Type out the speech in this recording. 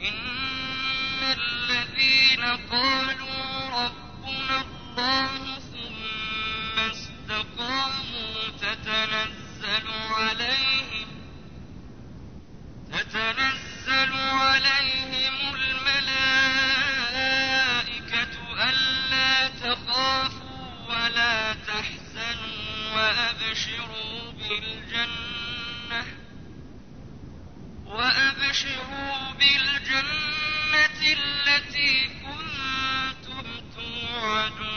إن الذين قالوا ربنا الله ثم استقاموا تتنزل عليهم الملائكة ألا تخافوا ولا تحزنوا وأبشروا بالجنة التي كنتم توعدون